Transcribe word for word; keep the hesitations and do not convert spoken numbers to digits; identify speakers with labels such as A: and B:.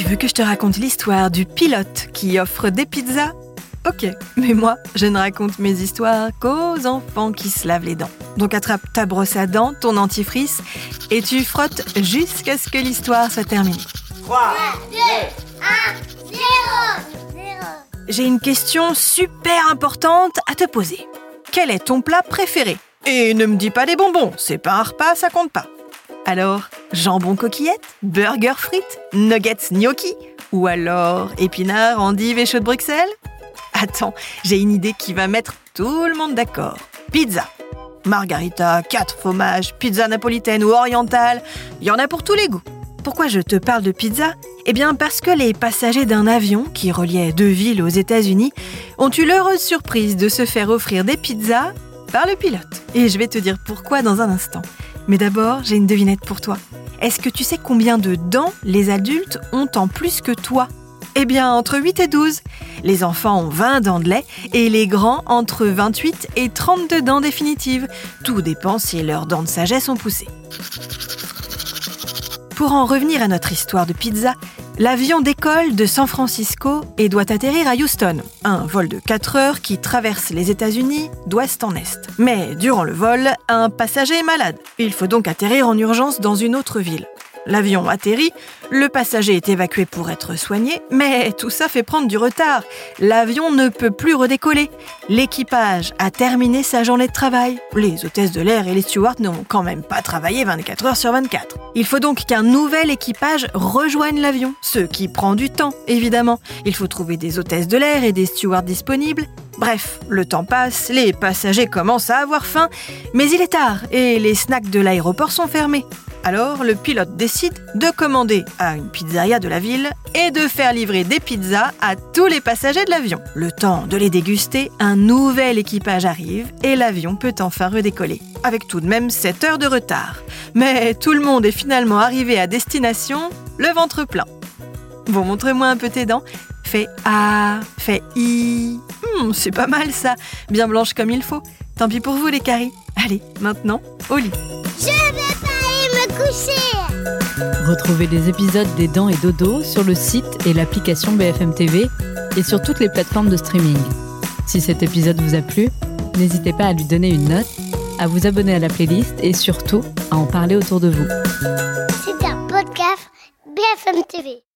A: veux que je te raconte l'histoire du pilote qui offre des pizzas ? Ok, mais moi, je ne raconte mes histoires qu'aux enfants qui se lavent les dents. Donc attrape ta brosse à dents, ton dentifrice, et tu frottes jusqu'à ce que l'histoire soit terminée.
B: trois, deux, un, zéro.
A: J'ai une question super importante à te poser. Quel est ton plat préféré ? Et ne me dis pas des bonbons, c'est pas un repas, ça compte pas. Alors, jambon coquillette, burger frites, nuggets gnocchi, ou alors épinards, endives et choux de Bruxelles ? Attends, j'ai une idée qui va mettre tout le monde d'accord. Pizza, margarita, quatre fromages, pizza napolitaine ou orientale, il y en a pour tous les goûts. Pourquoi je te parle de pizza ? Eh bien parce que les passagers d'un avion qui reliait deux villes aux États-Unis ont eu l'heureuse surprise de se faire offrir des pizzas par le pilote. Et je vais te dire pourquoi dans un instant. Mais d'abord, j'ai une devinette pour toi. Est-ce que tu sais combien de dents les adultes ont en plus que toi ? Eh bien, entre huit et douze. Les enfants ont vingt dents de lait et les grands entre vingt-huit et trente-deux dents définitives. Tout dépend si leurs dents de sagesse ont poussé. Pour en revenir à notre histoire de pizza, l'avion décolle de San Francisco et doit atterrir à Houston, un vol de quatre heures qui traverse les États-Unis d'ouest en est. Mais durant le vol, un passager est malade. Il faut donc atterrir en urgence dans une autre ville. L'avion atterrit, le passager est évacué pour être soigné, mais tout ça fait prendre du retard. L'avion ne peut plus redécoller. L'équipage a terminé sa journée de travail. Les hôtesses de l'air et les stewards n'ont quand même pas travaillé vingt-quatre heures sur vingt-quatre. Il faut donc qu'un nouvel équipage rejoigne l'avion, ce qui prend du temps, évidemment. Il faut trouver des hôtesses de l'air et des stewards disponibles. Bref, le temps passe, les passagers commencent à avoir faim, mais il est tard et les snacks de l'aéroport sont fermés. Alors, le pilote décide de commander à une pizzeria de la ville et de faire livrer des pizzas à tous les passagers de l'avion. Le temps de les déguster, un nouvel équipage arrive et l'avion peut enfin redécoller, avec tout de même sept heures de retard. Mais tout le monde est finalement arrivé à destination, le ventre plein. Bon, montre-moi un peu tes dents. Fais A, fais I. Hmm, c'est pas mal ça, bien blanche comme il faut. Tant pis pour vous les caries. Allez, maintenant, au lit.
B: Je vais pas aller me coucher.
C: Retrouvez les épisodes des Dents et Dodo sur le site et l'application B F M T V et sur toutes les plateformes de streaming. Si cet épisode vous a plu, n'hésitez pas à lui donner une note, à vous abonner à la playlist et surtout à en parler autour de vous.
B: C'est un podcast B F M T V.